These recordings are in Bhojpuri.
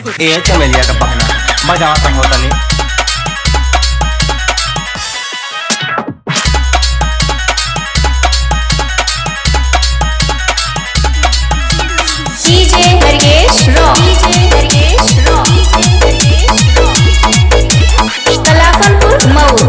ये चमेलिया का बहना बजावा संगोतले डीजे हरगेश रॉक कलाफलपुर मऊ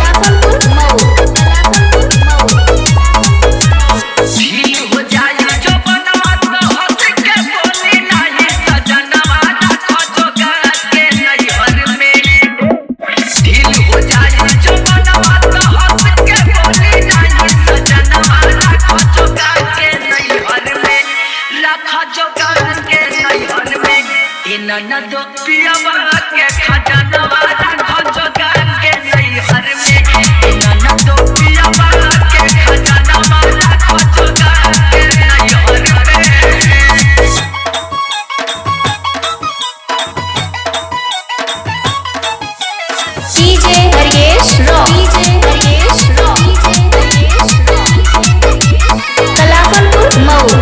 ननदो पियावा के खजानवा खजगा के नैहर में ननदो पियावा के खजानवा खजगा के नैहर में डीजे हरगेश रॉक कलाफलपुर मऊ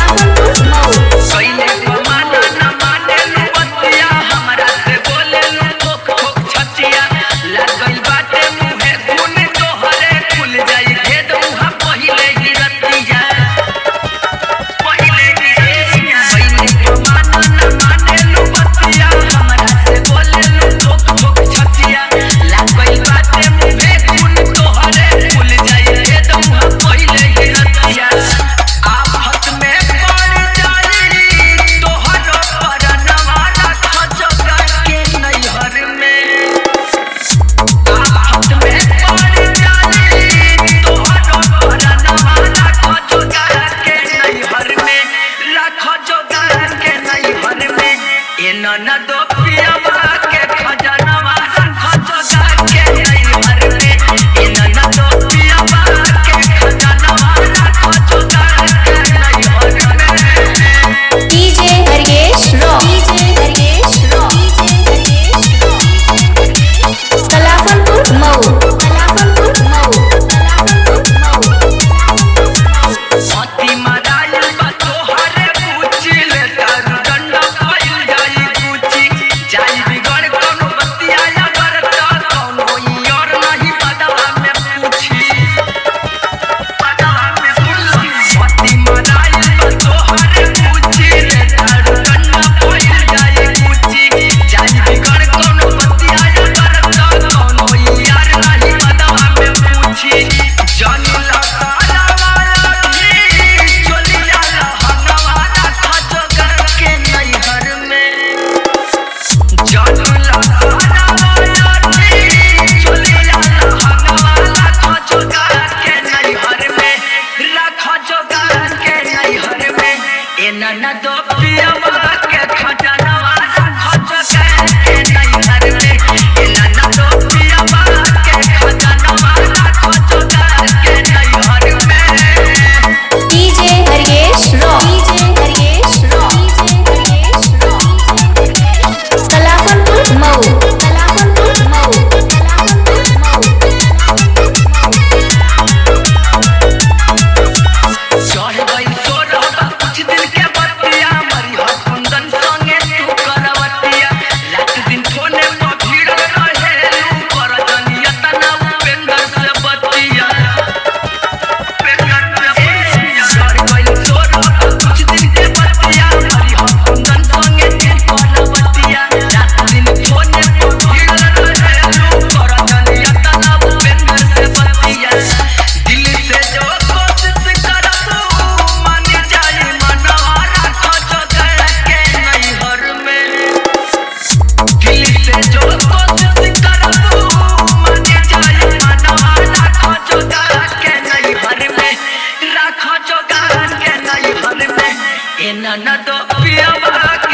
ननदो पियावा के खजानवा खजगा के नैहर में ननदो पियावा के खजानवा खजगा के नैहर में डीजे हरगेश रॉक कलाफलपुर मऊ मोती मरायल बा तोहरे पूछिल तारू डंडा पाइल जाई पूछी जाई बिगड़ कोनो बतिया या करता कोनो और नहीं बदवा में पूछी मोती मरायल बा तोहरे पूछिल तारू डंडा पाइल जाई पूछी जाई बिगड़ कोनो बतिया या करता कोनो यार नहीं बदवा में पूछी जानी लगा ननदो पियावा के खजानवा खजगा के नैहर में ननदो पियावा के खजानवा खजगा के नैहर में डीजे हरगेश रॉक कलाफलपुर मऊ चढ़ गई तोरा कुछ दिन के बतिया मरी हो कुंदन संगे तू करवतिया रात दिन फोने पर भीड़ रहे तू कर जनिया तना उपेंद्र से बतिया चढ़ गई तोरा कुछ दिन के बतिया मरी हो कुंदन संगे तू करवतिया रात दिन फोने पर भीड़ रहे तू कर जनिया तना उपेंद्र से बतिया दिल से जो कोशिश करबू मान जाई मनवा खजगा के नैहर में दिल से जो कोशिश करबू मान जाई मनवा खजगा के नैहर में खजगा के नैहर में ननदो पियावा